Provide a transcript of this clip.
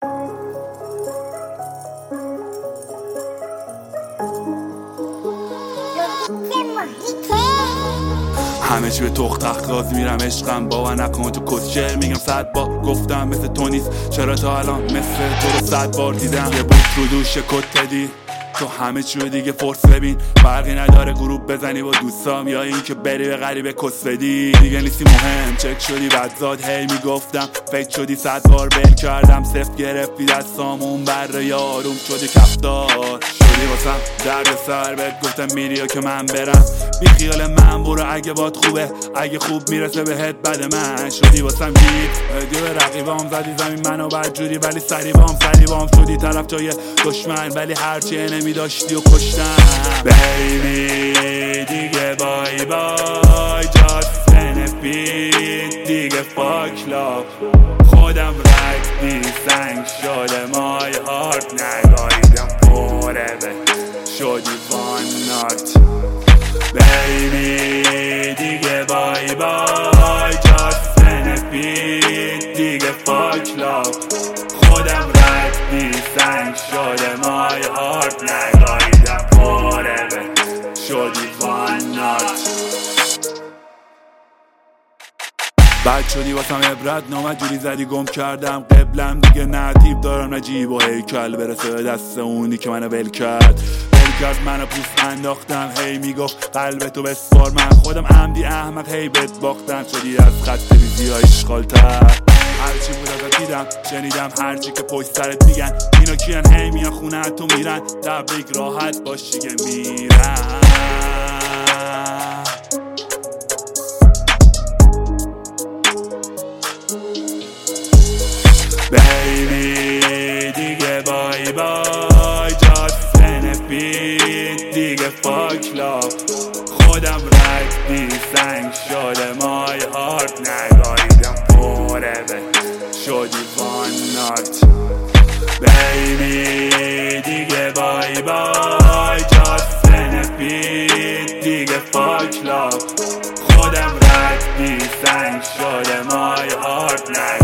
همه چی به تخت تخت گاز میرم عشقم باور نکن تو کسچر میگم 100 بار گفتم مثل تو نیست چرا تا الان مثل تو رو 100 بار دیدم یه بود رو دوش کت دادی تو همه چی رو دیگه فرس ببین فرقی نداره گروپ بزنی با دوستام یا این که بری به غریبه کس بدی دیگه نیستی مهم چک شدی بدزاد هی میگفتم فکر شدی 100 بار بل کردم صفر گرفتی دستامون بر یا آروم شدی کفتار شدی واسم درد سر بهت گفتم میری یا که من برم بی خیال من برو اگه باد خوبه اگه خوب میرسه بهت بد من شدی واسم گیر هدیه به رقیبام زدی زمین منو بدجوری ولی سریبام شدی طرف جای دشمن ولی هرچی نمی داشتی و کشتم بیبی دیگه بای بای just benefit دیگه fuck love خودم رد سنگ شده مای هارت نگاهیدم forever شدی one not بیبی دیگه بای بای just benefit دیگه fuck love خودم رد سنگ شده مای هارت نگاهیدم forever شدی one not بد شدی واسم عبرت نامت جوری زدی گم کردم قبلم دیگه نتیب دارم نجیب و هیکل برسه به دست اونی که منو ول کرد منو پوست انداختم هی میگفت قلبتو بسپار من خودم عمدی احمق هی بهت باختم شدی از خط ریزی ها اشغالتر هرچی بود ازت دیدم شنیدم هرچی که پشت سرت میگن اینا کیان هی میان خونه تو میرن تبریک راحت باشی که میرن بیبی دیگه بای بای just benefit دیگه fuck love خودم رد سنگ شده مای هارت نگاهیدم forever شدی one not بیبی دیگه بای بای just benefit دیگه fuck love خودم رد سنگ شده مای هارت نگاهیدم